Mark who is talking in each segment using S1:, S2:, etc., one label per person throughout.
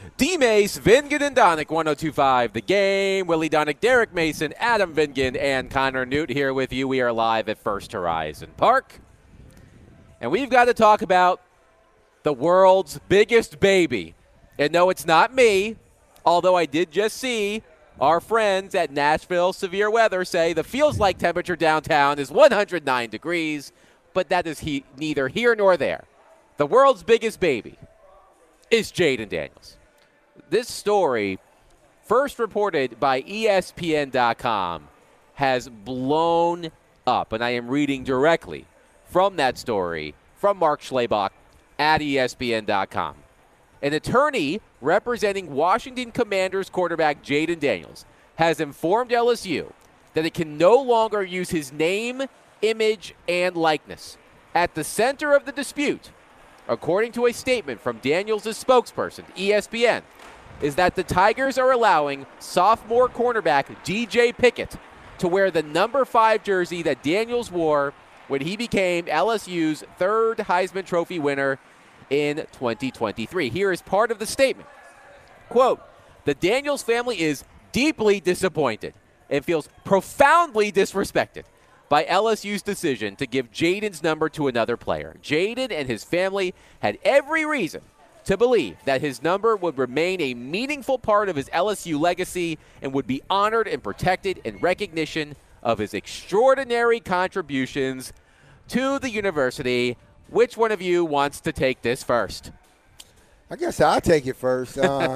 S1: D-Mace, Vingan, and Donick, 102.5 The Game. Willie Donick, Derek Mason, Adam Vingan, and Connor Newt here with you. We are live at First Horizon Park. And we've got to talk about the world's biggest baby. And no, it's not me, although I did just see our friends at Nashville Severe Weather say the feels like temperature downtown is 109 degrees, but that is neither here nor there. The world's biggest baby is Jayden Daniels. This story, first reported by ESPN.com, has blown up, and I am reading directly from that story from Mark Schlabach at ESPN.com. An attorney representing Washington Commanders quarterback Jayden Daniels has informed LSU that it can no longer use his name, image, and likeness. At the center of the dispute, according to a statement from Daniels' spokesperson, ESPN, is that the Tigers are allowing sophomore cornerback DJ Pickett to wear the number 5 jersey that Daniels wore when he became LSU's third Heisman Trophy winner in 2023. Here is part of the statement. Quote, the Daniels family is deeply disappointed and feels profoundly disrespected by LSU's decision to give Jayden's number to another player. Jayden and his family had every reason to believe that his number would remain a meaningful part of his LSU legacy and would be honored and protected in recognition of his extraordinary contributions to the university. Which one of you wants to take this first?
S2: I guess I'll take it first.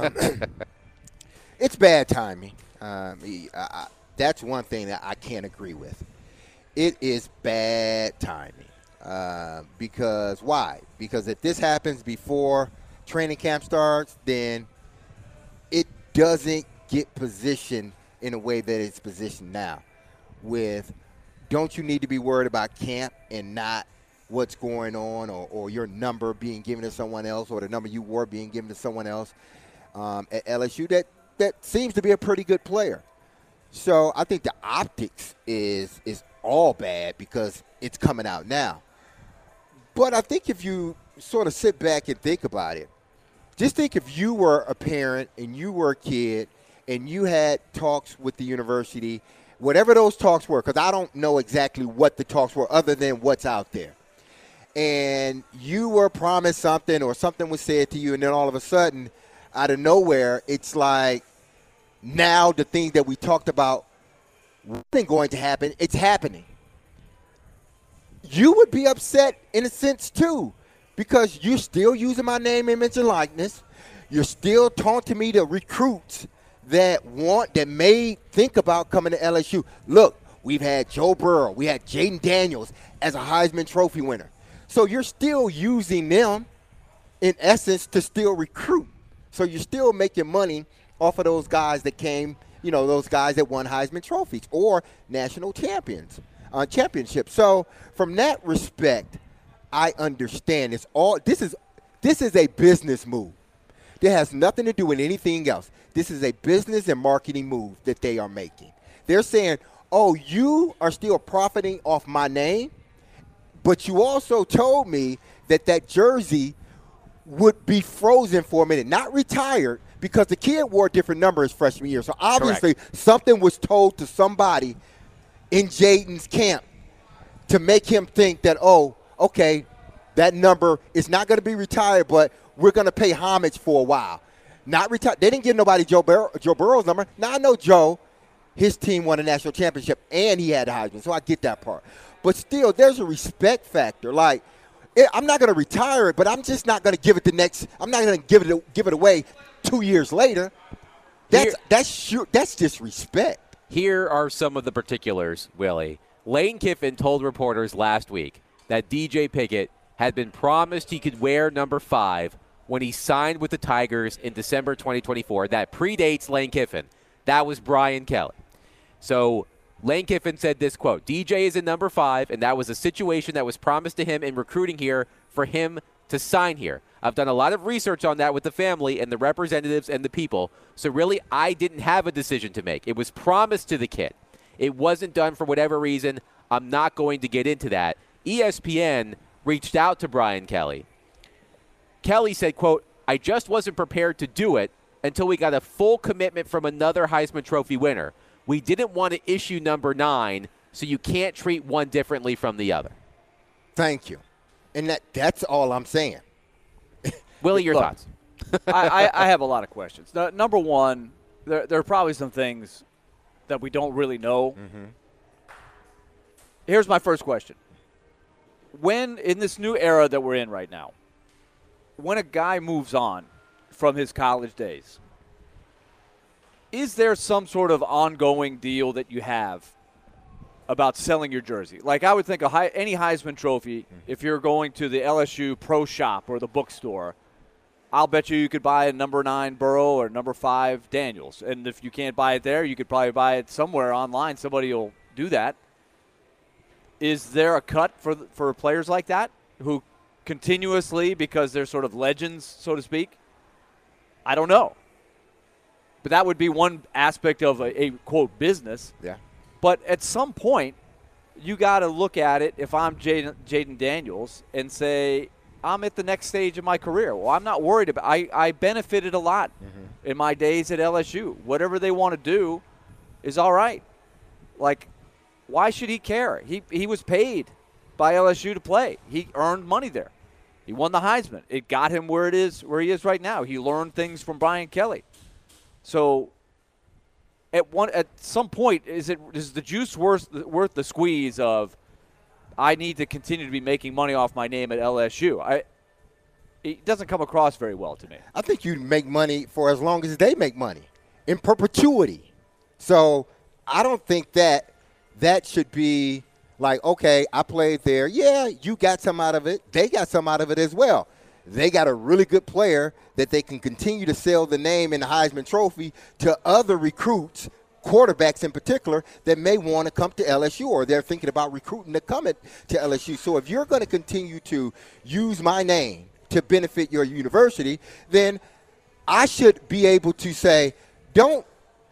S2: It's bad timing. That's one thing that I can't agree with. It is bad timing. Because why? Because if this happens before training camp starts, then it doesn't get positioned in a way that it's positioned now. With, don't you need to be worried about camp and not what's going on, or your number being given to someone else, or the number you wore being given to someone else at LSU, that seems to be a pretty good player. So I think the optics is all bad because it's coming out now. But I think if you sort of sit back and think about it, just think if you were a parent and you were a kid and you had talks with the university, whatever those talks were, because I don't know exactly what the talks were other than what's out there. And you were promised something or something was said to you, and then all of a sudden, out of nowhere, it's like now the thing that we talked about wasn't going to happen, it's happening. You would be upset in a sense, too, because you're still using my name, image, and likeness. You're still taunting me to recruits that may think about coming to LSU. Look, we've had Joe Burrow. We had Jayden Daniels as a Heisman Trophy winner. So you're still using them, in essence, to still recruit. So you're still making money off of those guys that came, those guys that won Heisman trophies or national championships. So from that respect, I understand this is a business move. It has nothing to do with anything else. This is a business and marketing move that they are making. They're saying, oh, you are still profiting off my name, but you also told me that jersey would be frozen for a minute, not retired, because the kid wore a different number his freshman year. So obviously something was told to somebody in Jayden's camp to make him think that, oh, okay, that number is not going to be retired, but we're going to pay homage for a while. Not retired. They didn't give nobody Joe Burrow's number. Now I know Joe, his team won a national championship, and he had a Heisman, so I get that part. But still, there's a respect factor. Like, I'm not going to retire it, but I'm just not going to give it I'm not going to give it away 2 years later. That's disrespect.
S1: Here are some of the particulars, Willie. Lane Kiffin told reporters last week that DJ Pickett had been promised he could wear number 5 when he signed with the Tigers in December 2024. That predates Lane Kiffin. That was Brian Kelly. So Lane Kiffin said this, quote, DJ is in number 5, and that was a situation that was promised to him in recruiting here for him to sign here. I've done a lot of research on that with the family and the representatives and the people. So really, I didn't have a decision to make. It was promised to the kid. It wasn't done for whatever reason. I'm not going to get into that. ESPN reached out to Brian Kelly. Kelly said, quote, I just wasn't prepared to do it until we got a full commitment from another Heisman Trophy winner. We didn't want to issue number 9, so you can't treat one differently from the other.
S2: Thank you. And that's all I'm saying.
S1: Willie, your thoughts?
S3: I have a lot of questions. Number one, there are probably some things that we don't really know. Mm-hmm. Here's my first question. When, in this new era that we're in right now, when a guy moves on from his college days, is there some sort of ongoing deal that you have about selling your jersey? Like, I would think any Heisman Trophy, if you're going to the LSU Pro Shop or the bookstore, I'll bet you could buy a number 9 Burrow or number 5 Daniels. And if you can't buy it there, you could probably buy it somewhere online. Somebody will do that. Is there a cut for players like that who continuously, because they're sort of legends, so to speak? I don't know. But that would be one aspect of a quote, business.
S2: Yeah.
S3: But at some point, you got to look at it, if I'm Jayden Daniels, and say, I'm at the next stage of my career. Well, I'm not worried about it. I benefited a lot in my days at LSU. Whatever they want to do is all right. Like, why should he care? He was paid by LSU to play. He earned money there. He won the Heisman. It got him where he is right now. He learned things from Brian Kelly. So at some point, is the juice worth the squeeze of, I need to continue to be making money off my name at LSU? It doesn't come across very well to me.
S2: I think you make money for as long as they make money in perpetuity. So I don't think that should be like, okay, I played there. Yeah, you got some out of it. They got some out of it as well. They got a really good player that they can continue to sell the name in the Heisman Trophy to other recruits, quarterbacks in particular, that may want to come to LSU, or they're thinking about recruiting to come to LSU. So if you're going to continue to use my name to benefit your university, then I should be able to say, don't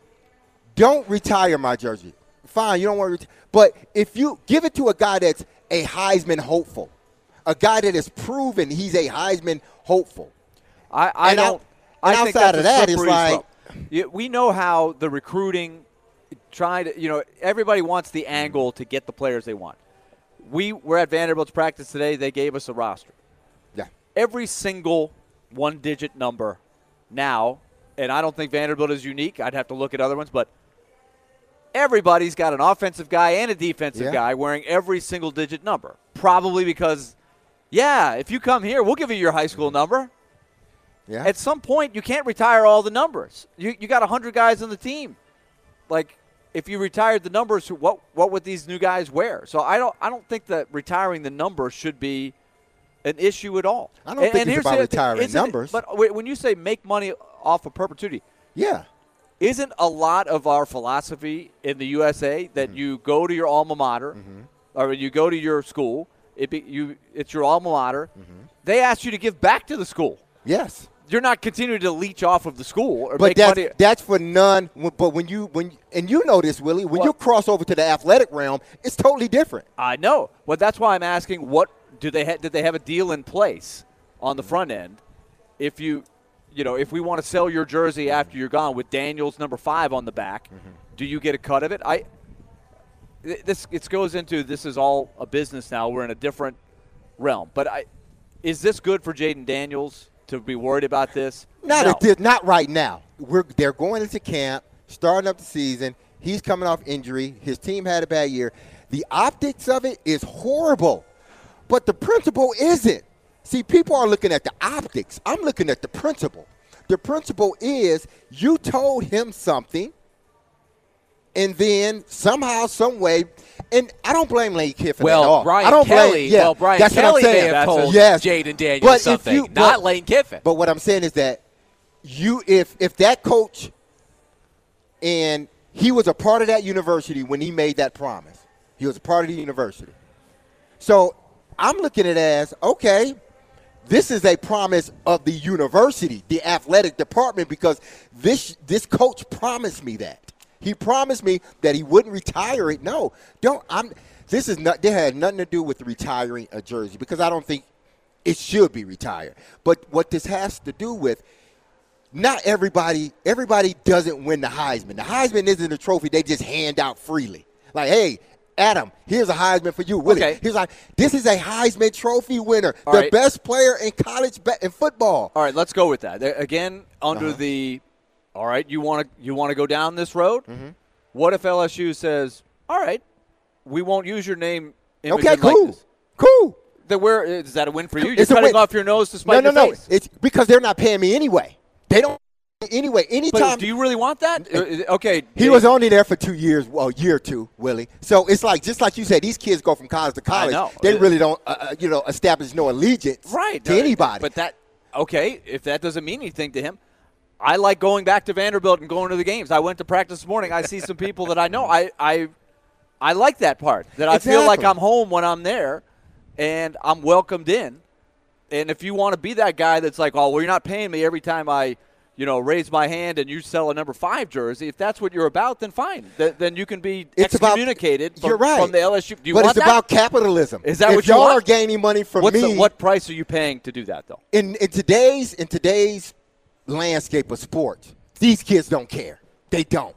S2: retire my jersey. Fine, you don't want to but if you give it to a guy that's a Heisman hopeful, a guy that has proven he's a Heisman hopeful.
S3: I think
S2: outside of that, it's like,
S3: we know how the recruiting everybody wants the angle to get the players they want. We're at Vanderbilt's practice today. They gave us a roster.
S2: Yeah.
S3: Every single one-digit number now, and I don't think Vanderbilt is unique. I'd have to look at other ones, but everybody's got an offensive guy and a defensive guy wearing every single digit number. Probably because, if you come here, we'll give you your high school number.
S2: Yeah.
S3: At some point, you can't retire all the numbers. You got 100 guys on the team. Like, if you retired the numbers, what would these new guys wear? So I don't think that retiring the numbers should be an issue at all.
S2: I don't think it's about retiring numbers.
S3: But when you say make money off of perpetuity, isn't a lot of our philosophy in the USA that you go to your alma mater, or you go to your school, it's your alma mater. They ask you to give back to the school.
S2: Yes.
S3: You're not continuing to leech off of the school or
S2: but
S3: make money.
S2: That's for none. But when you know this, Willie, when you cross over to the athletic realm, it's totally different.
S3: I know. But that's why I'm asking, did they have a deal in place on the front end? If if we want to sell your jersey after you're gone with Daniels number 5 on the back, do you get a cut of it? It goes into, this is all a business now. We're in a different realm. But is this good for Jayden Daniels to be worried about this?
S2: Not right now. They're going into camp, starting up the season. He's coming off injury. His team had a bad year. The optics of it is horrible, but the principle isn't. See, people are looking at the optics. I'm looking at the principle. The principle is you told him something, and then somehow, some way, and I don't blame Lane Kiffin at all.
S1: Brian Kelly may have told Jayden Daniels something, not Lane Kiffin.
S2: But what I'm saying is that if that coach, and he was a part of that university when he made that promise. He was a part of the university. So I'm looking at it as, okay, this is a promise of the university, the athletic department, because this coach promised me that. He promised me that he wouldn't retire it. No, this had nothing to do with retiring a jersey, because I don't think it should be retired. But what this has to do with, not everybody doesn't win the Heisman. The Heisman isn't a trophy they just hand out freely. Like, hey, Adam, here's a Heisman for you. Willie,
S3: Okay.
S2: here's this is a Heisman Trophy winner,
S3: All
S2: the
S3: right.
S2: best player in college in football.
S3: All right, let's go with that. Again, under the, all right, you want to go down this road?
S2: Mm-hmm.
S3: What if LSU says, all right, we won't use your name, image,
S2: Okay,
S3: and
S2: cool.
S3: likeness?
S2: Cool.
S3: Is that a win for you? You're
S2: It's a
S3: cutting
S2: win.
S3: off your nose to spite your
S2: No.
S3: face.
S2: It's because they're not paying me anyway. They don't anyway.
S3: But
S2: Anytime
S3: do you really want that? Okay.
S2: he was only there for 2 years, well, a year or two, Willie. So it's like, just like you said, these kids go from college to college.
S3: know.
S2: They really don't, establish no allegiance
S3: right
S2: to anybody.
S3: But that, okay, if that doesn't mean anything to him, I like going back to Vanderbilt and going to the games. I went to practice this morning. I see some people that I know. I like that part, that I feel like I'm home when I'm there and I'm welcomed in. And if you want to be that guy that's like, oh, well, you're not paying me every time I, raise my hand and you sell a number 5 jersey, if that's what you're about, then fine. Then you can be excommunicated from the LSU. Do you
S2: but
S3: want
S2: it's about capitalism.
S3: Is that
S2: if
S3: what you
S2: y'all
S3: want?
S2: are gaining money from me?
S3: What price are you paying to do that, though?
S2: In today's landscape of sports, these kids don't care. They don't.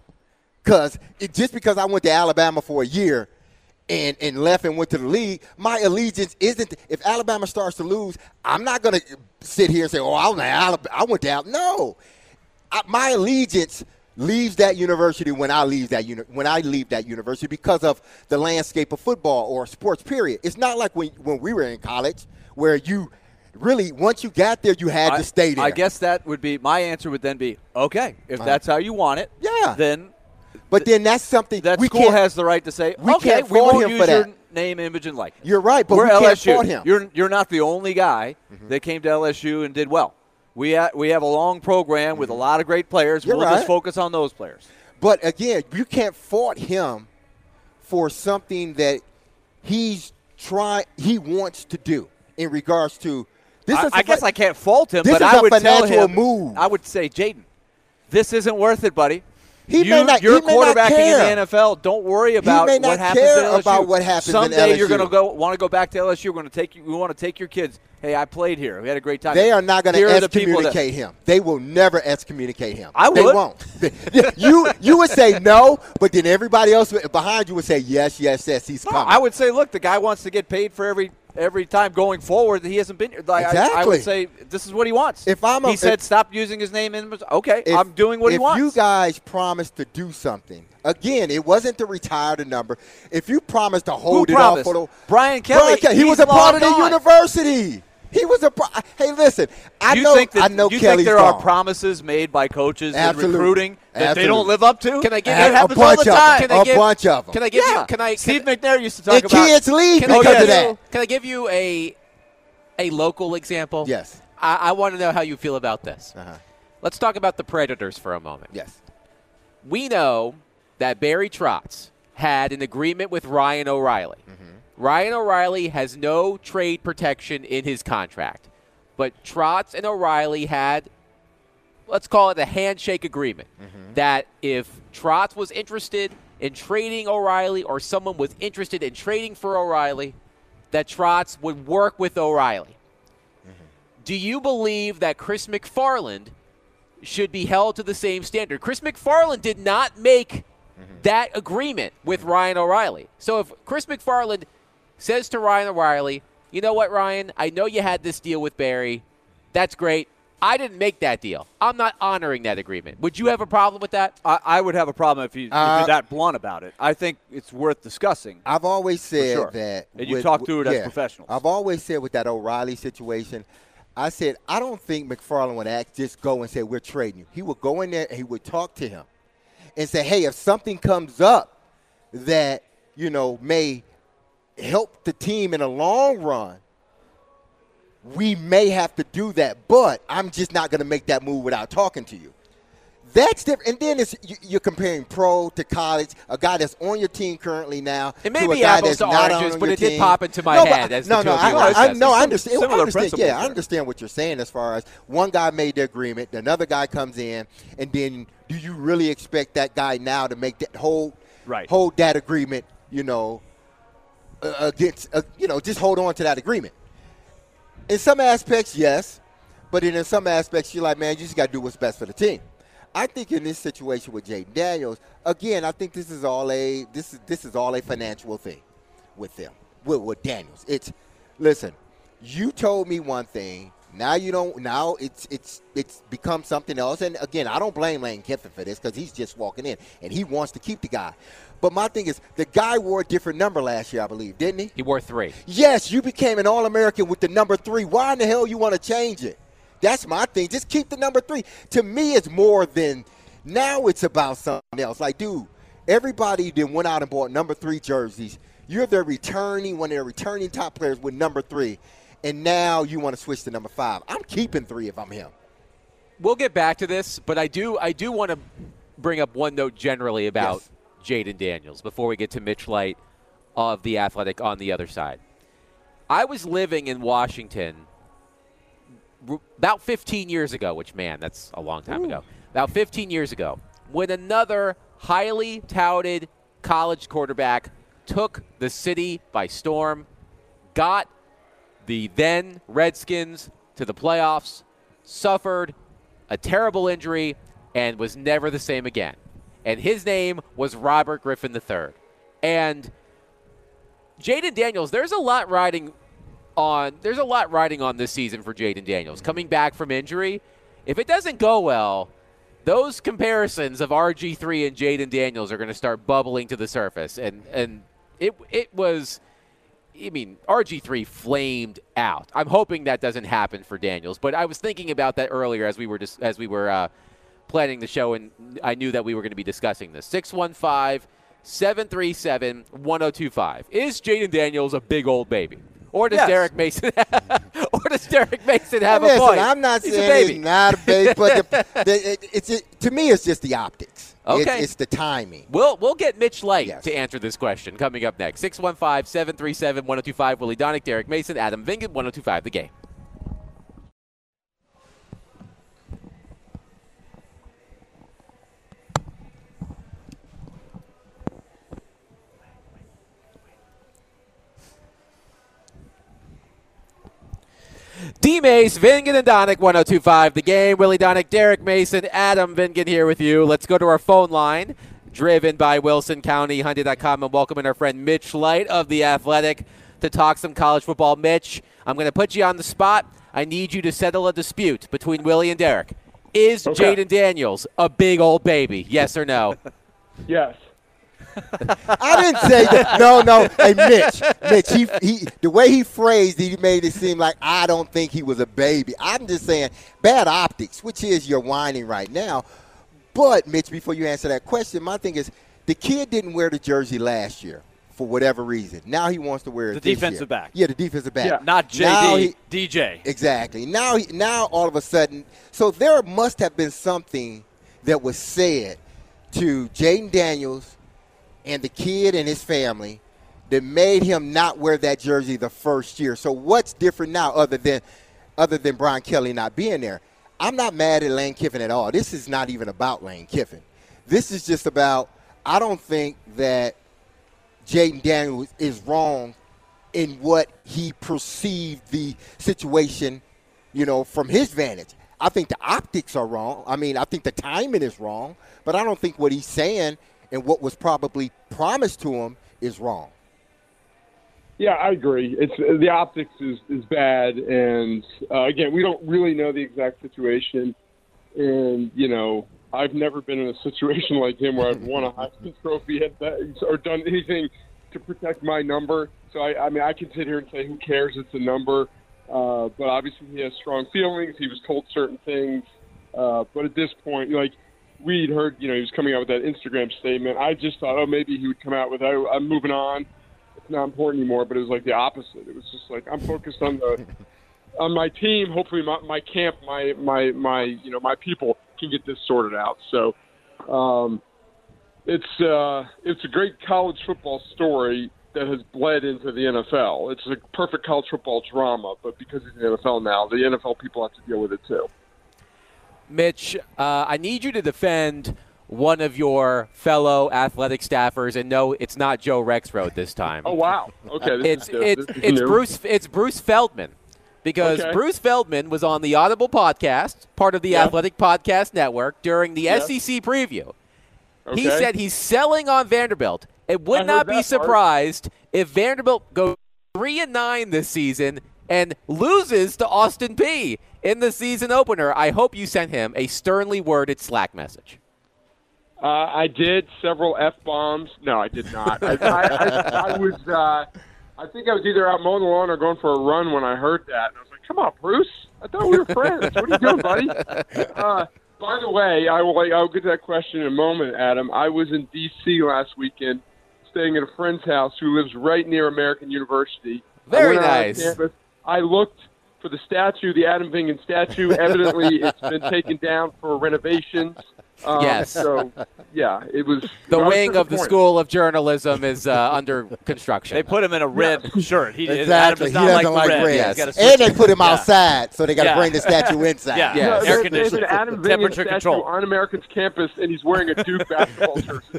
S2: Just because I went to Alabama for a year and left and went to the league, my allegiance isn't – if Alabama starts to lose, I'm not going to sit here and say, oh, I went to Alabama. No. My allegiance leaves that university when I leave that university because of the landscape of football or sports, period. It's not like when we were in college where you – really, once you got there, you had to stay there.
S3: I guess that would be – my answer would then be, okay, if that's how you want it, then –
S2: but then that's something
S3: that
S2: we
S3: school has the right to say,
S2: we
S3: okay,
S2: can't
S3: we
S2: fault
S3: won't
S2: him
S3: use
S2: for
S3: your
S2: that.
S3: name, image, and likeness.
S2: You're right, but
S3: we're
S2: we can't
S3: LSU.
S2: fault him.
S3: You're not the only guy that came to LSU and did well. We have a long program with a lot of great players.
S2: You're
S3: we'll
S2: right.
S3: just focus on those players.
S2: But again, you can't fault him for something that he wants to do in regards to this.
S3: I guess I can't fault him,
S2: this
S3: but
S2: is
S3: I
S2: a
S3: would tell
S2: financial
S3: him.
S2: move.
S3: I would say, Jaden, this isn't worth it, buddy.
S2: You're
S3: You're quarterbacking
S2: care.
S3: in the NFL. Don't worry about
S2: may not
S3: what happens
S2: care
S3: at LSU.
S2: about what happens in
S3: Someday you're
S2: LSU.
S3: going to want to go back to LSU. We want to take your kids. Hey, I played here. We had a great time.
S2: They are not going
S3: Here
S2: to
S3: are the people
S2: excommunicate him. They will never excommunicate him.
S3: I would.
S2: They won't. you would say no, but then everybody else behind you would say yes, he's coming.
S3: I would say, look, the guy wants to get paid for every time going forward that he hasn't been here. Like,
S2: Exactly.
S3: I would say this is what he wants. He said stop using his name. Okay, I'm doing what he wants.
S2: If you guys promised to do something, again, it wasn't to retire the number. If you promised to hold it off for the
S3: Brian Kelly,
S2: he was a part of the university. He was hey, listen, I know
S3: you
S2: Kelly's
S3: think there
S2: gone.
S3: are promises made by coaches
S2: Absolutely.
S3: in recruiting that they
S2: Absolutely.
S3: don't live up to?
S1: Can I give
S3: That
S1: you
S3: happens
S2: a bunch
S3: all the
S2: of
S3: time.
S2: them? A bunch of them.
S1: Can I give
S3: Yeah.
S1: you? Can I?
S3: Steve McNair used to talk
S2: And
S3: about.
S2: kids leave
S1: Can I
S2: because
S1: give
S2: of that.
S1: Can I give you a local example?
S2: Yes.
S1: I want to know how you feel about this.
S2: Uh-huh.
S1: Let's talk about the Predators for a moment.
S2: Yes.
S1: We know that Barry Trotz had an agreement with Ryan O'Reilly. Ryan O'Reilly has no trade protection in his contract. But Trotz and O'Reilly had, let's call it a handshake agreement, that if Trotz was interested in trading O'Reilly or someone was interested in trading for O'Reilly, that Trotz would work with O'Reilly. Do you believe that Chris McFarland should be held to the same standard? Chris McFarland did not make that agreement with Ryan O'Reilly. So if Chris McFarland says to Ryan O'Reilly, you know what, Ryan, I know you had this deal with Barry. That's great. I didn't make that deal. I'm not honoring that agreement. Would you have a problem with that?
S3: I would have a problem if you're that blunt about it. I think it's worth discussing.
S2: I've always said
S3: sure.
S2: that.
S3: And you talk through it as professionals.
S2: I've always said with that O'Reilly situation, I said, I don't think McFarland would just go and say, we're trading you. He would go in there and he would talk to him and say, hey, if something comes up that, may help the team in the long run, we may have to do that, but I'm just not going to make that move without talking to you. That's different. And then you're comparing pro to college, a guy that's on your team currently now.
S1: It may
S2: to a
S1: be
S2: guy
S1: apples
S2: that's
S1: to
S2: not
S1: oranges,
S2: on
S1: but
S2: your
S1: it did
S2: team.
S1: pop into my head. As the two of you were
S2: I
S1: discussing.
S2: understand.
S3: Similar principles
S2: I
S3: there.
S2: understand what you're saying as far as one guy made the agreement, another guy comes in, and then do you really expect that guy now to make that hold that agreement? Against just hold on to that agreement. In some aspects, yes, But then in some aspects, you're like, man, you just got to do what's best for the team. I think in this situation with Jaden Daniels, again, I think this is all a financial thing with them, with Daniels. Listen, you told me one thing. Now you don't. Now it's become something else. And again, I don't blame Lane Kiffin for this because he's just walking in and he wants to keep the guy. But my thing is, the guy wore a different number last year, I believe, didn't he?
S1: He wore 3.
S2: Yes, you became an All-American with the number 3. Why in the hell you want to change it? That's my thing. Just keep the number 3. To me, it's more than now. It's about something else. Like, dude, everybody then went out and bought number 3 jerseys. You're one of their returning top players with number 3. And now you want to switch to number 5. I'm keeping 3 if I'm him.
S1: We'll get back to this, but I do want to bring up one note generally about Jaden Daniels before we get to Mitch Light of The Athletic on the other side. I was living in Washington about 15 years ago, which, man, that's a long time ago. About 15 years ago, when another highly touted college quarterback took the city by storm, got the then Redskins to the playoffs, suffered a terrible injury, and was never the same again. And his name was Robert Griffin III. And Jaden Daniels, there's a lot riding on this season for Jaden Daniels. Coming back from injury, if it doesn't go well, those comparisons of RG3 and Jaden Daniels are going to start bubbling to the surface. And it was, I mean, RG3 flamed out. I'm hoping that doesn't happen for Daniels, but I was thinking about that earlier as we were planning the show, and I knew that we were going to be discussing this. 615-737-1025. Is Jaden Daniels a big old baby? Or does Derek Mason have a point?
S2: I'm not saying he's not a baby, but to me, it's just the optics.
S1: Okay.
S2: It's the timing.
S1: We'll get Mitch Light to answer this question coming up next. 615-737-1025. Willie Donick, Derek Mason, Adam Vingan, 1025 The Game. D-Mace, Vingan, and Donick, 1025 The Game. Willie Donick, Derek Mason, Adam Vingan here with you. Let's go to our phone line, driven by Wilson County Hyundai.com, and welcome in our friend Mitch Light of The Athletic to talk some college football. Mitch, I'm going to put you on the spot. I need you to settle a dispute between Willie and Derek. Is Jaden Daniels a big old baby? Yes or no?
S4: Yes.
S2: I didn't say that. No. Hey, Mitch, he the way he phrased it, he made it seem like I don't think he was a baby. I'm just saying bad optics, which is you're whining right now. But, Mitch, before you answer that question, my thing is the kid didn't wear the jersey last year for whatever reason. Now he wants to wear it
S3: the
S2: this
S3: defensive
S2: year.
S3: back.
S2: Yeah, the defensive back.
S4: Yeah.
S3: Not JD, DJ.
S2: Exactly. Now all of a sudden, so there must have been something that was said to Jaden Daniels and the kid and his family that made him not wear that jersey the first year. So what's different now other than Brian Kelly not being there? I'm not mad at Lane Kiffin at all. This is not even about Lane Kiffin. This is just about, I don't think that Jaden Daniels is wrong in what he perceived the situation, from his vantage. I think the optics are wrong. I mean, I think the timing is wrong, but I don't think what he's saying and what was probably promised to him is wrong.
S4: Yeah, I agree. It's the optics is bad, and again, we don't really know the exact situation. And I've never been in a situation like him where I've won a Heisman Trophy or done anything to protect my number. So I mean, I can sit here and say, who cares? It's a number. But obviously, he has strong feelings. He was told certain things, but at this point, we'd heard, he was coming out with that Instagram statement. I just thought, maybe he would come out with, I'm moving on. It's not important anymore. But it was like the opposite. It was just like, I'm focused on my team. Hopefully my camp, my people can get this sorted out. So it's a great college football story that has bled into the NFL. It's a perfect college football drama, but because it's the NFL now, the NFL people have to deal with it too.
S1: Mitch, I need you to defend one of your fellow athletic staffers, and no, it's not Joe Rexrode this time.
S4: Oh wow! Okay,
S1: it's Bruce Feldman. because
S4: Okay.
S1: Bruce Feldman was on the Audible podcast, part of the Athletic Podcast Network, during the SEC preview.
S4: Okay.
S1: He said he's selling on Vanderbilt. It
S4: I
S1: would
S4: heard
S1: not be
S4: that part.
S1: surprised if Vanderbilt goes 3-9 this season and loses to Austin Peay in the season opener. I hope you sent him a sternly worded Slack message.
S4: I did several F-bombs. No, I did not. I was, I think I was either out mowing the lawn or going for a run when I heard that. And I was like, come on, Bruce. I thought we were friends. What are you doing, buddy? By the way, I'll get to that question in a moment, Adam. I was in D.C. last weekend staying at a friend's house who lives right near American University.
S1: Very
S4: I went out on
S1: nice.
S4: campus. I looked for the statue, the Adam Vingan statue. Evidently, it's been taken down for renovations.
S1: Yes.
S4: So, yeah, it was
S1: The
S4: I was
S1: wing of the
S4: disappointed.
S1: School of Journalism is under construction.
S3: They put him in a red shirt. Adam
S2: Exactly.
S3: does
S2: He
S3: not
S2: doesn't like
S3: red.
S2: red.
S1: Yes.
S3: He's gotta
S2: And
S3: switch
S2: they put him
S3: Yeah.
S2: outside, so they got to
S3: Yeah.
S2: bring the statue inside.
S3: Yeah.
S1: Yeah.
S4: No,
S3: Air
S4: there's
S3: conditioning.
S4: an Adam Vingan
S3: Temperature
S4: statue
S3: control.
S4: on American's campus, and he's wearing a Duke basketball jersey.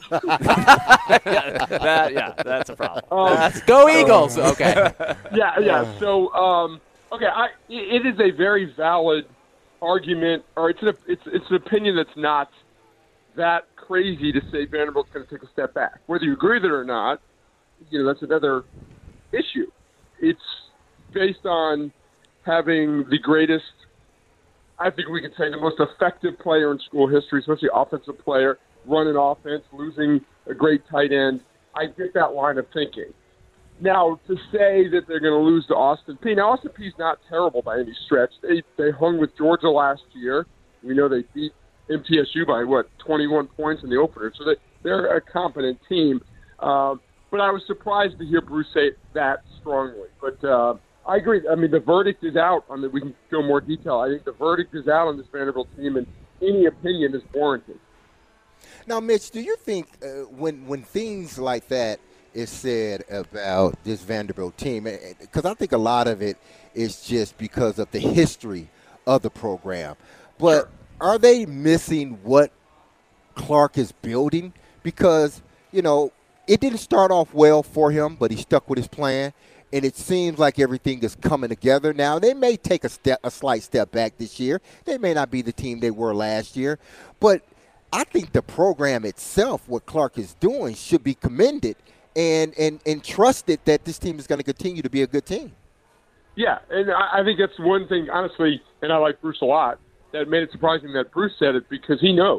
S3: That's a problem.
S1: Go Eagles. Okay.
S4: Yeah. So, okay, it is a very valid argument, or it's an opinion that's not that crazy to say Vanderbilt's going to take a step back. Whether you agree with it or not, that's another issue. It's based on having the greatest, I think we could say the most effective player in school history, especially offensive player, running offense, losing a great tight end. I get that line of thinking. Now, to say that they're going to lose to Austin Peay. Now, Austin Peay's not terrible by any stretch. They hung with Georgia last year. We know they beat MTSU by, 21 points in the opener. So they're a competent team. But I was surprised to hear Bruce say it that strongly. But I agree. I mean, the verdict is out on that. We can go more detail. I think the verdict is out on this Vanderbilt team, and any opinion is warranted.
S2: Now, Mitch, do you think when things like that is said about this Vanderbilt team, because I think a lot of it is just because of the history of the program, but are they missing what Clark is building? Because, it didn't start off well for him, but he stuck with his plan, and it seems like everything is coming together now. They may take a slight step back this year. They may not be the team they were last year, but I think the program itself, what Clark is doing, should be commended and trusted that this team is going to continue to be a good team.
S4: Yeah, and I think that's one thing, honestly, and I like Bruce a lot, that made it surprising that Bruce said it, because he knows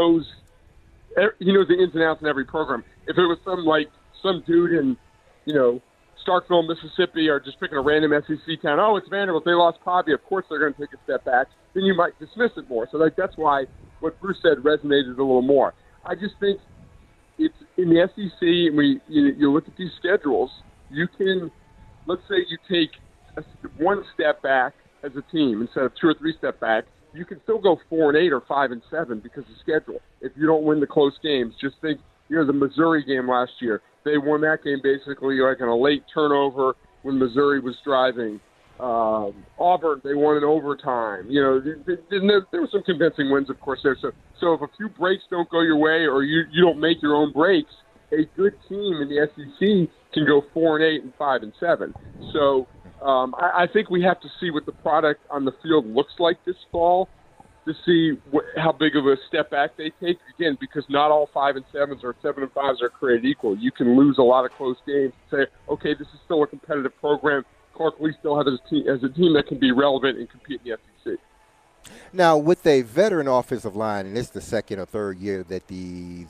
S4: the ins and outs in every program. If it was some dude in, Starkville, Mississippi, or just picking a random SEC town, it's Vanderbilt, they lost Pavia, of course they're going to take a step back, then you might dismiss it more. So that's why what Bruce said resonated a little more. I just think it's in the SEC, and you look at these schedules, you can, let's say you take one step back as a team instead of 2 or 3 step back, you can still go 4-8 or 5-7 because of schedule. If you don't win the close games, just think, the Missouri game last year. They won that game basically like on a late turnover when Missouri was driving. Auburn, they won in overtime. There were some convincing wins, of course, there. So if a few breaks don't go your way, or you don't make your own breaks, a good team in the SEC can go 4-8 and 5-7. So I think we have to see what the product on the field looks like this fall to see how big of a step back they take. Again, because not all 5-7s or 7-5s are created equal. You can lose a lot of close games and say, okay, this is still a competitive program. Clark Lee still has a team that can be relevant and compete in the SEC.
S2: Now, with a veteran offensive line, and it's the second or third year that the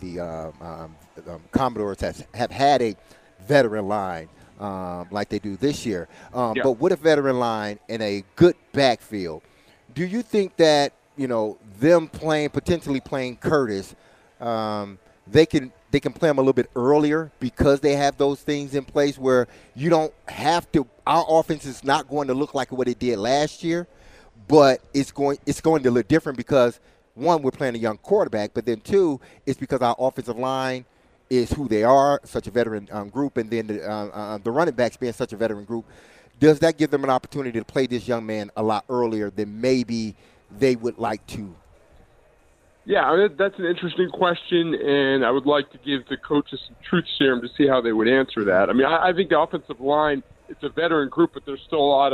S2: Commodores have had a veteran line like they do this year, but with a veteran line and a good backfield, do you think that them potentially playing Curtis, they can play him a little bit earlier because they have those things in place where you don't have to. Our offense is not going to look like what it did last year, but it's going to look different because, one, we're playing a young quarterback, but then two, it's because our offensive line is who they are, such a veteran group, and then the running backs being such a veteran group. Does that give them an opportunity to play this young man a lot earlier than maybe they would like to?
S4: Yeah, that's an interesting question, and I would like to give the coaches some truth serum to see how they would answer that. I mean, I think the offensive line, it's a veteran group, but there's still a lot of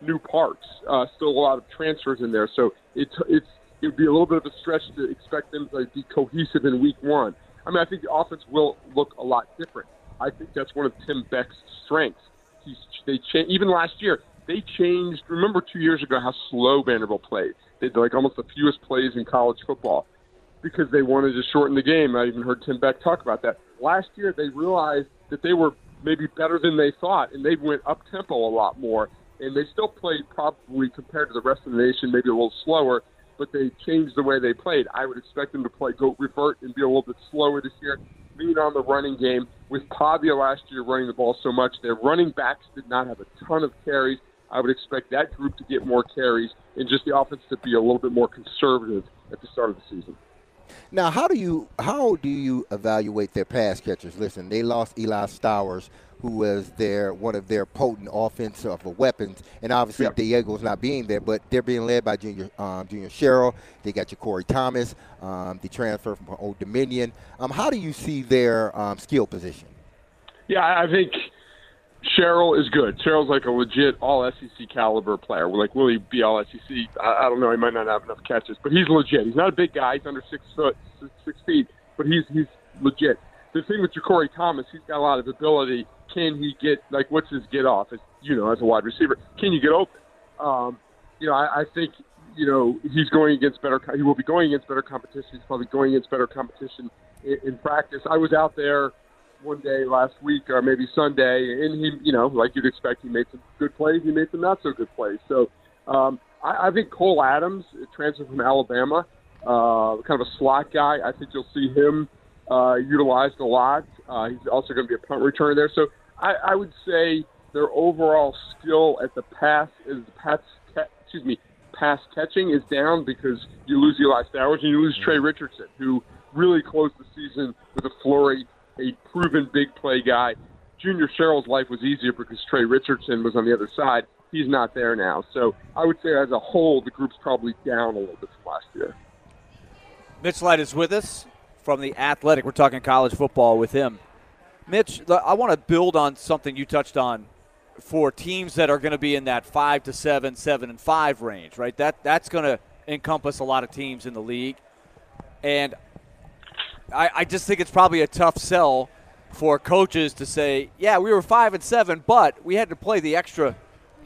S4: new parts. Still a lot of transfers in there, so it would be a little bit of a stretch to expect them to be cohesive in week one. I mean, I think the offense will look a lot different. I think that's one of Tim Beck's strengths. Even last year, they changed. Remember 2 years ago how slow Vanderbilt played? They did like almost the fewest plays in college football because they wanted to shorten the game. I even heard Tim Beck talk about that. Last year, they realized that they were maybe better than they thought, and they went up-tempo a lot more. And they still played probably, compared to the rest of the nation, maybe a little slower, but they changed the way they played. I would expect them to play go revert and be a little bit slower this year, lean on the running game. With Pavia last year running the ball so much, their running backs did not have a ton of carries. I would expect that group to get more carries and just the offense to be a little bit more conservative at the start of the season.
S2: Now, how do you evaluate their pass catchers? Listen, they lost Eli Stowers, who was one of their potent offensive weapons, and obviously Diego's not being there, but they're being led by Junior Sherrill. They got your Corey Thomas, the transfer from Old Dominion. How do you see their skill position?
S4: Yeah, I think Sherrill is good. Sherrill's like a legit all-SEC caliber player. Like, will he be all-SEC? I don't know. He might not have enough catches, but he's legit. He's not a big guy. He's under 6 feet, but he's legit. The thing with Corey Thomas, he's got a lot of ability. Can he get, like, what's his get off? As a wide receiver, can you get open? I think, he's going against he will be going against better competition. He's probably going against better competition in practice. I was out there one day last week or maybe Sunday, and he, like you'd expect, he made some good plays. He made some not so good plays. So I think Cole Adams, transfer from Alabama, kind of a slot guy. I think you'll see him utilized a lot. He's also going to be a punt returner there. So I would say their overall skill at the pass catching is down because you lose Eli Stowers and you lose Trey Richardson, who really closed the season with a flurry, a proven big play guy. Junior Sherrill's life was easier because Trey Richardson was on the other side. He's not there now. So I would say as a whole, the group's probably down a little bit from last year.
S3: Mitch Light is with us from The Athletic. We're talking college football with him. Mitch, I want to build on something you touched on for teams that are going to be in that 5-7, 7-5 range, right? That's going to encompass a lot of teams in the league. And I just think it's probably a tough sell for coaches to say, yeah, we were 5-7, but we had to play the extra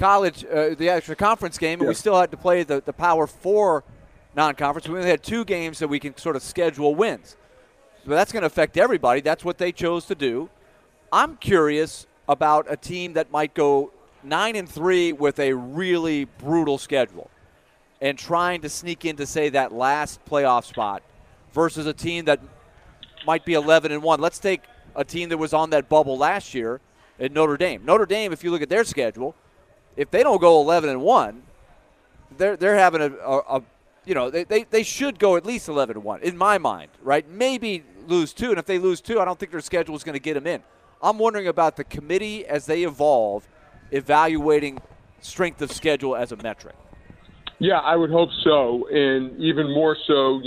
S3: conference game, and we still had to play the Power 4 non-conference. We only had 2 games that we can sort of schedule wins. So that's going to affect everybody. That's what they chose to do. I'm curious about a team that might go 9-3 with a really brutal schedule and trying to sneak into, say, that last playoff spot versus a team that might be 11-1. Let's take a team that was on that bubble last year at Notre Dame. Notre Dame, if you look at their schedule, if they don't go 11-1, they're having they should go at least 11-1 in my mind, right? Maybe lose 2, and if they lose 2, I don't think their schedule is going to get them in. I'm wondering about the committee as they evolve, evaluating strength of schedule as a metric.
S4: Yeah, I would hope so, and even more so,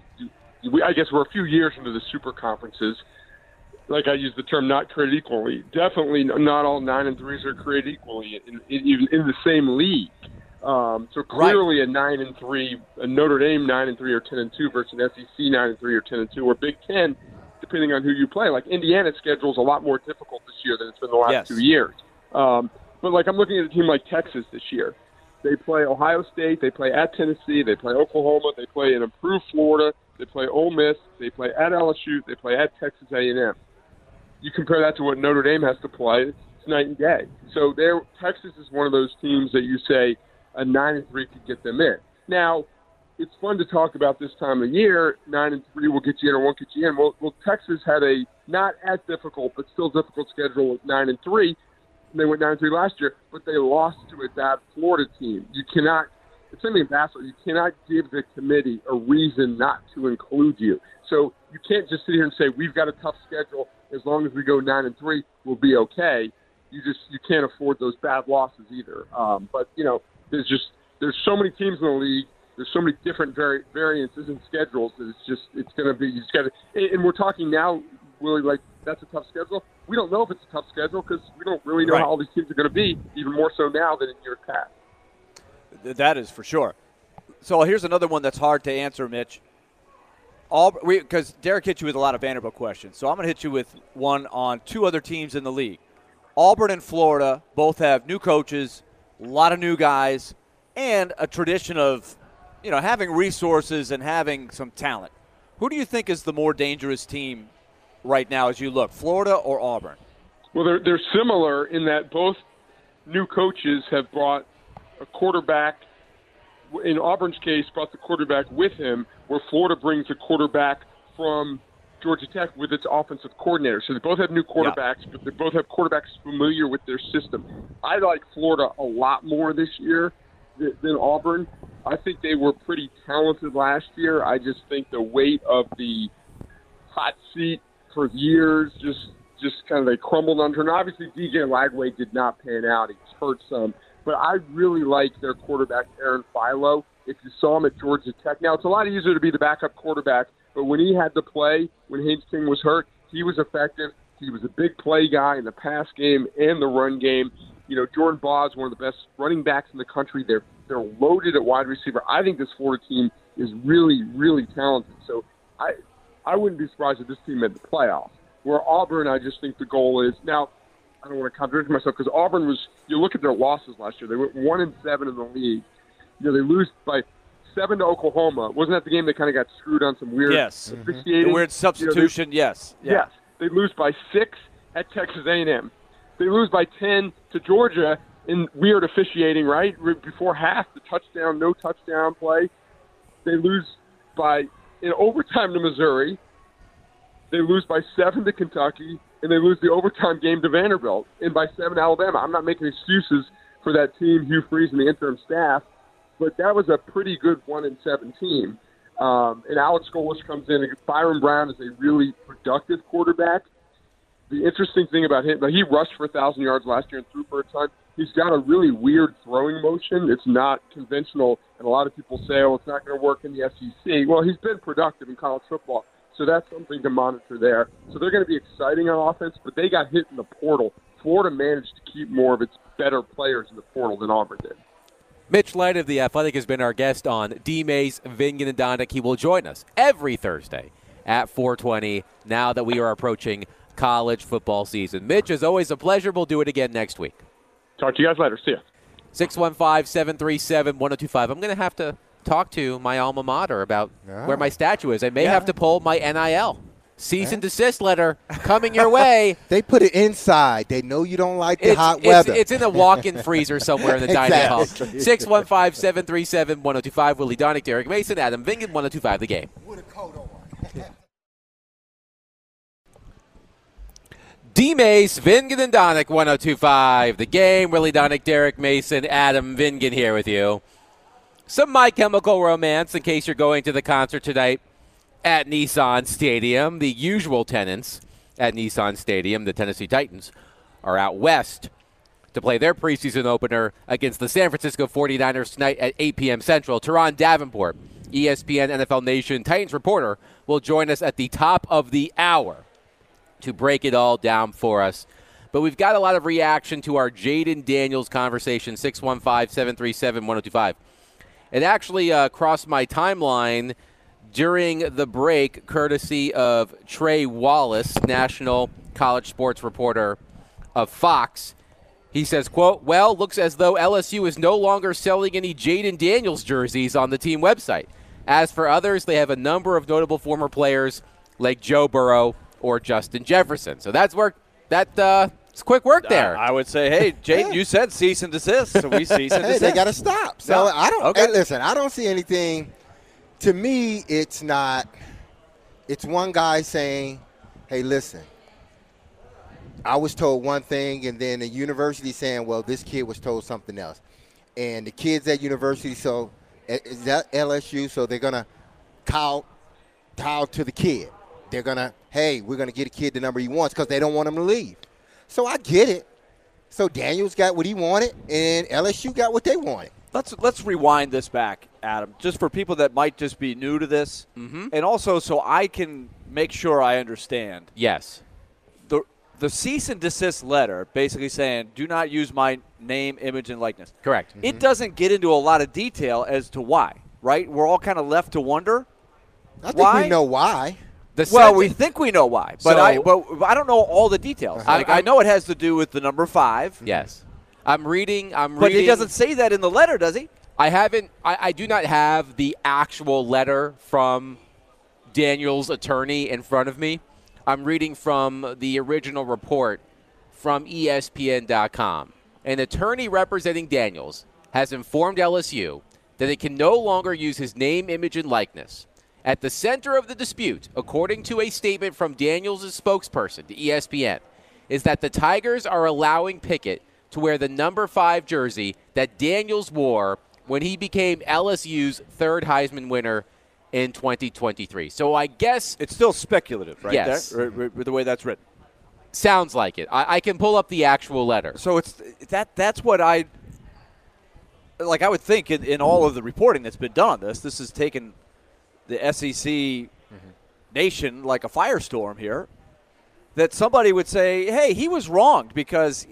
S4: I guess we're a few years into the super conferences. Like I use the term, not created equally. Definitely not all 9-3s are created equally, even in the same league. So clearly a 9-3, a Notre Dame 9-3 or 10-2 versus an SEC 9-3 or 10-2, or Big Ten, depending on who you play. Like Indiana's schedule is a lot more difficult this year than it's been the last 2 years. But like I'm looking at a team like Texas this year. They play Ohio State, they play at Tennessee, they play Oklahoma, they play an improved Florida, they play Ole Miss, they play at LSU, they play at Texas A&M. You compare that to what Notre Dame has to play, it's night and day. So Texas is one of those teams that you say a 9-3 could get them in. Now, it's fun to talk about this time of year. 9-3 will get you in or won't get you in. Well, Texas had a not as difficult but still difficult schedule with 9-3. They went 9-3 last year, but they lost to a bad Florida team. You cannot – it's something in basketball. You cannot give the committee a reason not to include you. So you can't just sit here and say, we've got a tough schedule. As long as we go 9-3, we'll be okay. You can't afford those bad losses either. But, there's so many teams in the league. There's so many different variances in schedules that it's going to be – you just got to – and we're talking now, Willie, like that's a tough schedule. We don't know if it's a tough schedule because we don't really know how all these teams are going to be, even more so now than in years past.
S3: That is for sure. So here's another one that's hard to answer, Mitch. Because Derek hit you with a lot of Vanderbilt questions. So I'm going to hit you with one on two other teams in the league. Auburn and Florida both have new coaches, a lot of new guys, and a tradition of, having resources and having some talent. Who do you think is the more dangerous team right now as you look, Florida or Auburn?
S4: Well, they're similar in that both new coaches have brought a quarterback. In Auburn's case, brought the quarterback with him, where Florida brings a quarterback from Georgia Tech with its offensive coordinator. So they both have new quarterbacks, but they both have quarterbacks familiar with their system. I like Florida a lot more this year than Auburn. I think they were pretty talented last year. I just think the weight of the hot seat for years just kind of they crumbled under. And obviously DJ Lagway did not pan out. He's hurt some. But I really like their quarterback, Aaron Philo. If you saw him at Georgia Tech. Now, it's a lot easier to be the backup quarterback, but when he had to play, when Haynes King was hurt, he was effective. He was a big play guy in the pass game and the run game. Jordan Baugh is one of the best running backs in the country. They're loaded at wide receiver. I think this Florida team is really, really talented. So I wouldn't be surprised if this team made the playoffs. Where Auburn, I just think the goal is – now, I don't want to contradict myself because Auburn was – you look at their losses last year. They went 1-7 in the league. They lose by 7 to Oklahoma. Wasn't that the game that kind of got screwed on some weird officiating?
S3: The weird substitution, yes. Yeah.
S4: Yes. They lose by 6 at Texas A&M. They lose by 10 to Georgia in weird officiating, right? Before half, the touchdown, no touchdown play. They lose in overtime to Missouri. They lose by 7 to Kentucky, and they lose the overtime game to Vanderbilt, and by 7 to Alabama. I'm not making excuses for that team, Hugh Freeze and the interim staff, but that was a pretty good 1-7 team. And Alex Golesh comes in, and Byron Brown is a really productive quarterback. The interesting thing about him, he rushed for 1,000 yards last year and threw for a ton. He's got a really weird throwing motion. It's not conventional, and a lot of people say, it's not going to work in the SEC. Well, he's been productive in college football, so that's something to monitor there. So they're going to be exciting on offense, but they got hit in the portal. Florida managed to keep more of its better players in the portal than Auburn did.
S1: Mitch Light of The Athletic has been our guest on D-Mays, Vingan, and Donick. He will join us every Thursday at 4:20 now that we are approaching college football season. Mitch, as always, a pleasure. We'll do it again next week.
S4: Talk to you guys later. See ya.
S1: 615-737-1025. I'm going to have to talk to my alma mater about where my statue is. I may have to pull my NIL. Cease and desist letter coming your way.
S2: They put it inside. They know you don't like the hot weather.
S1: It's in a walk-in freezer somewhere in the dining hall. 615-737-1025. Willie Donick, Derek Mason, Adam Vingan, 1025 The Game.
S2: With a coat on.
S1: D-Mace, Vingan, and Donick, 1025 The Game. Willie Donick, Derek Mason, Adam Vingan here with you. Some My Chemical Romance in case you're going to the concert tonight at Nissan Stadium. The usual tenants at Nissan Stadium, the Tennessee Titans, are out west to play their preseason opener against the San Francisco 49ers tonight at 8 p.m. Central. Teron Davenport, ESPN NFL Nation Titans reporter, will join us at the top of the hour to break it all down for us. But we've got a lot of reaction to our Jaden Daniels conversation, 615-737-1025. It actually crossed my timeline during the break, courtesy of Trey Wallace, national college sports reporter of Fox. He says, quote, well, looks as though LSU is no longer selling any Jaden Daniels jerseys on the team website. As for others, they have a number of notable former players like Joe Burrow or Justin Jefferson. So that's work. It's quick work there.
S3: I would say, hey, Jaden, you said cease and desist, so we cease and desist.
S2: They got to stop. So I don't. Okay. Hey, listen, I don't see anything. To me, it's not. It's one guy saying, "Hey, listen, I was told one thing," and then the university saying, "Well, this kid was told something else," and the kids at university, so is that LSU? So they're gonna cow to the kid. They're gonna, hey, we're gonna get a kid the number he wants because they don't want him to leave. So I get it. So Daniels got what he wanted, and LSU got what they wanted.
S3: Let's rewind this back, Adam, just for people that might just be new to this, and also so I can make sure I understand.
S1: Yes.
S3: The the cease and desist letter basically saying, do not use my name, image, and likeness.
S1: Correct.
S3: It doesn't get into a lot of detail as to why, right? We're all kind of left to wonder.
S2: I think
S3: why?
S2: we know why.
S3: Well, we think we know why, but
S1: So-
S3: I don't know all the details. I know it has to do with the number 5.
S1: Yes. I'm reading.
S3: But he doesn't say that in the letter, does he?
S1: I do not have the actual letter from Daniels' attorney in front of me. I'm reading from the original report from ESPN.com. An attorney representing Daniels has informed LSU that it can no longer use his name, image, and likeness. At the center of the dispute, according to a statement from Daniels' spokesperson to ESPN, is that the Tigers are allowing Pickett to wear the number 5 jersey that Daniels wore when he became LSU's third Heisman winner in 2023. So I guess
S3: It's still speculative, right?
S1: Yes.
S3: The way that's written.
S1: sounds like it. I can pull up the actual letter.
S3: So that's what I would think in all of the reporting that's been done on this. This has taken the SEC nation like a firestorm here. That somebody would say, hey, he was wronged because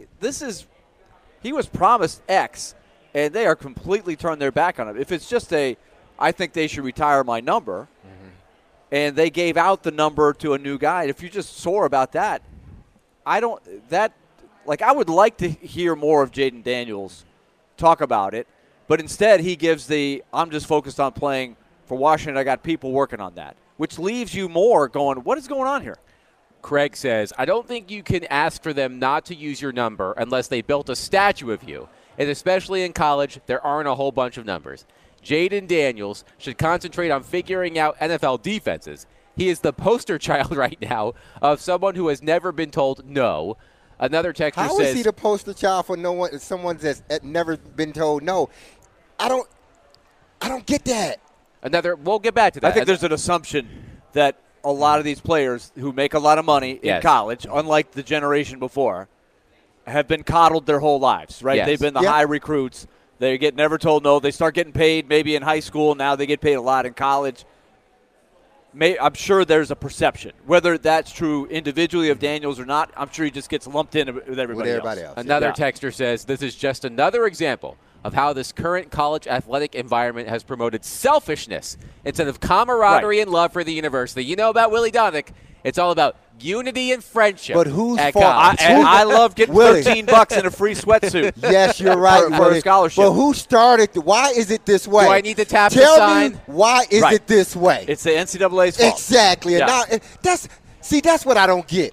S3: he was promised X, and they are completely turned their back on him. If it's just I think they should retire my number, and they gave out the number to a new guy, if you're just sore about that, I would like to hear more of Jaden Daniels talk about it, but instead he gives I'm just focused on playing for Washington. I got people working on that, which leaves you more going, what is going on here?
S1: Craig says, I don't think you can ask for them not to use your number unless they built a statue of you. And especially in college, there aren't a whole bunch of numbers. Jaden Daniels should concentrate on figuring out NFL defenses. He is the poster child right now of someone who has never been told no. Another texter
S2: How
S1: says,
S2: is he the poster child for someone that's never been told no? I don't get that.
S1: we'll get back to that.
S3: I think there's an assumption that a lot of these players who make a lot of money in
S1: Yes.
S3: college, unlike the generation before, have been coddled their whole lives, right?
S1: Yes.
S3: They've been the
S2: Yep.
S3: high recruits. They get never told no. They start getting paid maybe in high school. Now they get paid a lot in college. I'm sure there's a perception. Whether that's true individually of Daniels or not, I'm sure he just gets lumped in with everybody else.
S1: Another
S3: Yeah.
S1: texter says, this is just another example of how this current college athletic environment has promoted selfishness instead of camaraderie and love for the university. You know about Willie Donick. It's all about unity and friendship.
S2: But whose
S1: at
S2: fault?
S1: college.
S3: I love getting
S2: Willie.
S3: $13 in a free sweatsuit.
S2: Yes, you're right.
S3: For a
S2: Willie.
S3: scholarship.
S2: But who started? Why is it this way?
S1: Do I need to tap the
S2: Tell
S1: sign?
S2: me why is
S3: Right.
S2: it this way?
S3: It's the NCAA's fault.
S2: Exactly.
S3: Yeah.
S2: And now, that's what I don't get.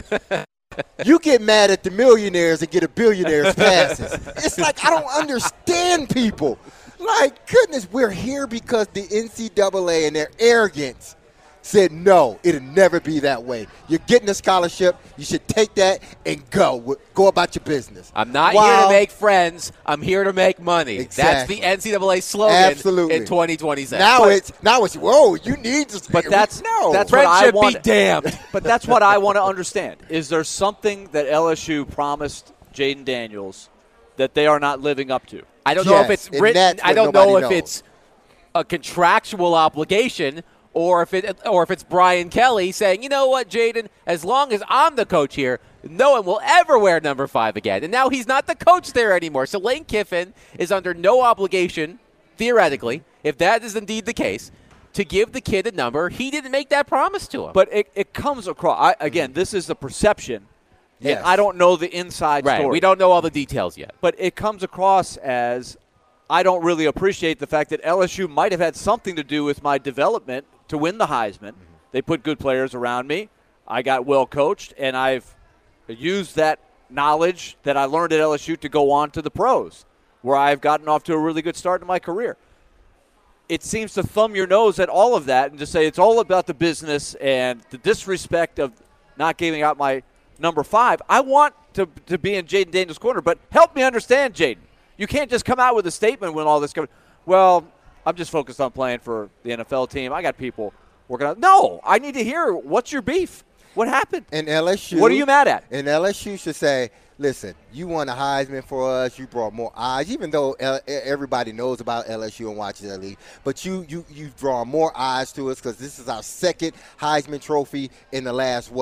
S2: You get mad at the millionaires and get a billionaire's passes. It's like I don't understand people. Like, goodness, we're here because the NCAA and their arrogance said no, it'll never be that way. You're getting a scholarship. You should take that and go. Go about your business.
S1: I'm not here to make friends. I'm here to make money.
S2: Exactly.
S1: That's the NCAA slogan
S2: Absolutely.
S1: in 2027.
S2: Now it's whoa, you need to.
S3: But that's what I
S1: Friendship
S3: want.
S1: be damned.
S3: But that's what I want to understand. Is there something that LSU promised Jaden Daniels that they are not living up to?
S1: I don't know if it's
S2: and
S1: written.
S2: that's
S1: I
S2: what
S1: don't know
S2: nobody
S1: if
S2: knows.
S1: it's a contractual obligation or if it's Brian Kelly saying, you know what, Jaden, as long as I'm the coach here, no one will ever wear number 5 again. And now he's not the coach there anymore. So Lane Kiffin is under no obligation, theoretically, if that is indeed the case, to give the kid a number. He didn't make that promise to him.
S3: But it comes across. Again, this is the perception.
S2: Yes.
S3: And I don't know the inside
S1: right,
S3: story.
S1: we don't know all the details yet.
S3: But it comes across as I don't really appreciate the fact that LSU might have had something to do with my development to win the Heisman. They put good players around me. I got well coached, and I've used that knowledge that I learned at LSU to go on to the pros, where I've gotten off to a really good start in my career. It seems to thumb your nose at all of that and just say it's all about the business and the disrespect of not giving out my number 5. I want to be in Jaden Daniels' corner, but help me understand, Jaden. You can't just come out with a statement when all this comes. Well, I'm just focused on playing for the NFL team. I got people working on. No, I need to hear what's your beef. What happened?
S2: And LSU.
S3: What are you mad at?
S2: And LSU should say, listen, you won a Heisman for us. You brought more eyes, even though everybody knows about LSU and watches that league. But you've drawn more eyes to us because this is our second Heisman Trophy in the last,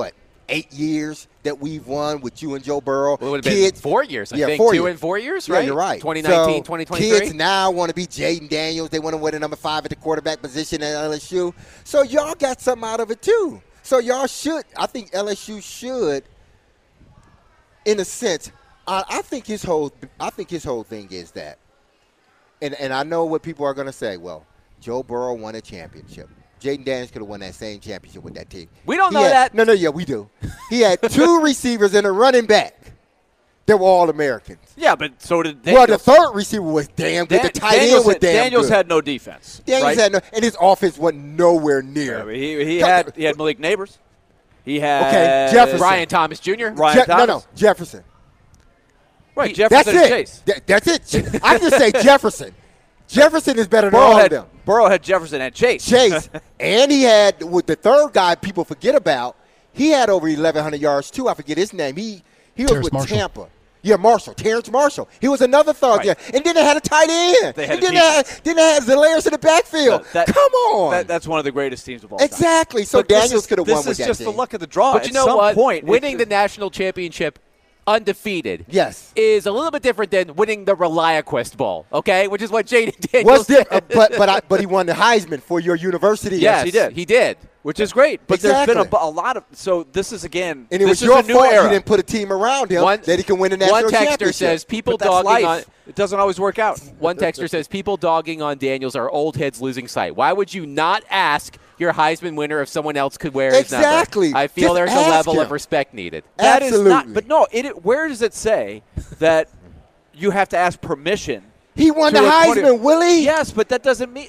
S2: 8 years that we've won with you and Joe Burrow.
S1: Well, it would have been 4 years, I think.
S2: 4
S1: 2
S2: years.
S1: and 4 years, right?
S2: Yeah, you're right.
S1: 2019,
S2: so
S1: 2023.
S2: Kids now want to be Jaden Daniels. They want to win a number 5 at the quarterback position at LSU. So y'all got something out of it, too. So y'all should, I think LSU should, in a sense, I think his whole thing is that, and I know what people are going to say. Well, Joe Burrow won a championship. Jaden Daniels could have won that same championship with that team.
S1: We don't know that.
S2: No, yeah, we do. He had 2 receivers and a running back that were all Americans.
S3: Yeah, but so did Daniels.
S2: Well, the third receiver was damn good. The tight end was damn
S3: Daniels
S2: good.
S3: had no defense.
S2: Daniels
S3: right?
S2: had no, and his offense went nowhere near.
S3: Yeah, he had Malik Neighbors. He had
S2: Jefferson.
S1: Ryan Thomas Jr.
S3: Ryan Thomas.
S2: No, Jefferson.
S3: Right,
S2: That's
S3: Jefferson and
S2: it.
S3: Chase.
S2: That's it. I just say Jefferson. Jefferson is better than all of them.
S3: Burrow had Jefferson and Chase.
S2: And he had, with the third guy people forget about, he had over 1,100 yards, too. I forget his name. He was
S5: Terrace
S2: with
S5: Marshall.
S2: Tampa. Yeah, Terrence Marshall. He was another third.
S3: Right.
S2: Yeah. And then they had a tight end.
S3: They had
S2: and then they had Zalairis in the backfield.
S3: That-
S2: Come on.
S3: That's one of the greatest teams of all time.
S2: Exactly. So
S3: But this
S2: Daniels
S3: is-
S2: could have won with
S3: This
S2: that
S3: is just
S2: team.
S3: the luck of the draw.
S1: But you know
S3: At some
S1: what?
S3: point,
S1: Winning the national championship undefeated
S2: Yes.
S1: is a little bit different than winning the ReliaQuest Bowl, okay? Which is what Jaden Daniels did.
S2: But he won the Heisman for your university.
S1: Yes,
S3: he did.
S1: He did.
S3: which is great. But there's been
S2: Exactly.
S3: a lot of – so this is, again,
S2: And it
S3: this
S2: was
S3: is
S2: your
S3: a new
S2: fault
S3: era.
S2: you didn't put a team around him that he can win the national
S1: One texter
S2: championship.
S1: says people
S3: But that's
S1: dogging
S3: life.
S1: on –
S3: It doesn't always work out.
S1: One texter says people dogging on Daniels are old heads losing sight. Why would you not ask your Heisman winner if someone else could wear his number?
S2: Exactly.
S1: I feel
S2: Just
S1: there's a
S2: ask
S1: level
S2: him.
S1: of respect needed.
S3: That is
S2: Absolutely.
S3: not – but no, where does it say that you have to ask permission?
S2: He won
S3: to
S2: the
S3: a
S2: Heisman, Willie.
S3: Yes, but that doesn't mean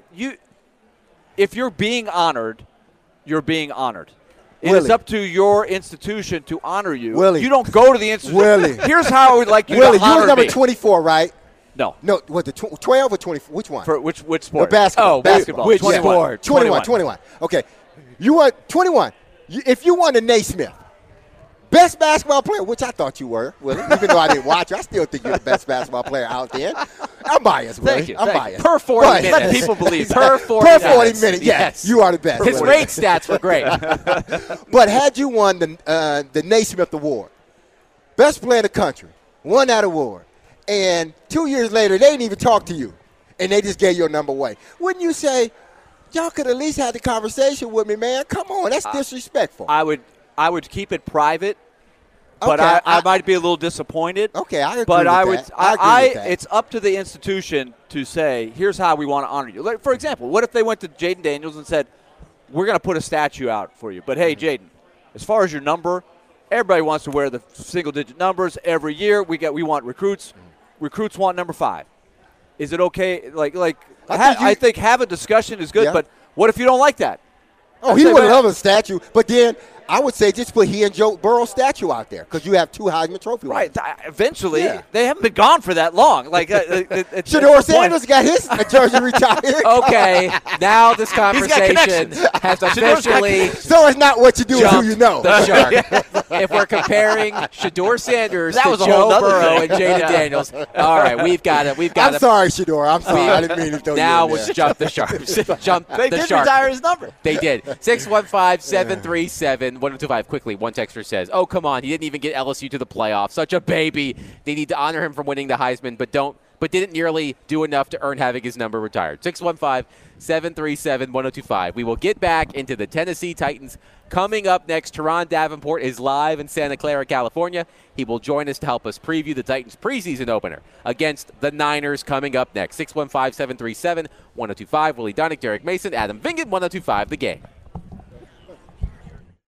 S3: if you're being honored, you're being honored. It is
S2: Willie.
S3: up to your institution to honor you.
S2: Willie.
S3: You don't go to the institution.
S2: Willie.
S3: Here's how I would like you
S2: Willie,
S3: to
S2: you
S3: honor
S2: was number
S3: me.
S2: 24, right?
S3: No.
S2: No, what, the 12 or 24? Which one?
S3: For which
S2: No,
S3: sport?
S2: basketball.
S3: Oh,
S2: basketball.
S3: Which
S2: 21.
S3: sport?
S2: 21. Okay. You won 21. If you won the Naismith, best basketball player, which I thought you were, Willie, even though I didn't watch you, I still think you're the best basketball player out there. I'm biased, Willie.
S3: Thank you.
S2: I'm
S3: Thank
S2: biased.
S1: Per 40
S2: But-
S1: minutes.
S3: Let people believe that.
S1: Per 40
S2: Per
S1: minutes.
S2: 40 minutes, yes. You are the best.
S1: His
S2: Willie.
S1: rate stats were great.
S2: But had you won the Naismith Award, best player in the country, won that award, and 2 years later they didn't even talk to you, and they just gave your number away, wouldn't you say, y'all could at least have the conversation with me, man? Come on, that's disrespectful.
S3: I would keep it private, but
S2: Okay,
S3: I might be a little disappointed.
S2: Okay, I agree
S3: But
S2: with
S3: I
S2: that.
S3: would.
S2: I agree with that.
S3: It's up to the institution to say, here's how we want to honor you. Like, for example, what if they went to Jaden Daniels and said, we're going to put a statue out for you, but hey, Jaden, as far as your number, everybody wants to wear the single-digit numbers every year. We want recruits. Recruits want number 5. Is it okay? I think have a discussion is good,
S2: Yeah.
S3: but what if you don't like that?
S2: Oh,
S3: I'd
S2: he
S3: say,
S2: would
S3: man,
S2: love a statue, but then I would say just put he and Joe Burrow statue out there because you have 2 Heisman Trophy winners.
S3: Right. Eventually,
S2: Yeah.
S3: they haven't been gone for that long. Like, it's
S2: Shador Sanders got his jersey retired.
S1: Okay, now this conversation
S3: connections.
S1: has officially
S2: So it's not what you do, it's who
S1: jumped
S2: you know.
S1: the shark. If we're comparing Shador Sanders
S3: That
S1: to
S3: was a
S1: Joe
S3: whole nother
S1: Burrow
S3: thing.
S1: and Jaden
S3: Yeah.
S1: Daniels, all right, we've got it.
S2: I'm sorry, Shador. I'm sorry. I didn't mean to throw
S1: Now
S2: you in
S1: let's
S2: there.
S1: jump the sharks. Jump
S3: They
S1: the
S3: did
S1: shark.
S3: retire his number.
S1: They did. 615-737-1025. Quickly, one texter says, oh, come on. He didn't even get LSU to the playoffs. Such a baby. They need to honor him from winning the Heisman, but didn't nearly do enough to earn having his number retired. 615-737-1025. We will get back into the Tennessee Titans. Coming up next, Teron Davenport is live in Santa Clara, California. He will join us to help us preview the Titans' preseason opener against the Niners coming up next. 615-737-1025. Willie Donick, Derek Mason, Adam Vingan, 1025 The Game.